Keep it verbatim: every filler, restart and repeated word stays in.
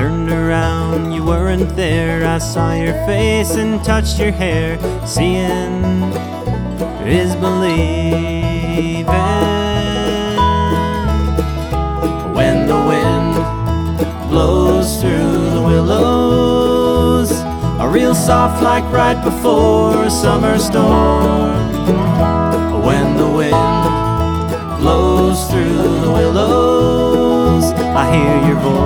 turned around, you weren't there. I saw your face and touched your hair. Seeing is believing. When the wind blows through the willows, a real soft like right before a summer storm. When the wind blows through the willows, I hear your voice.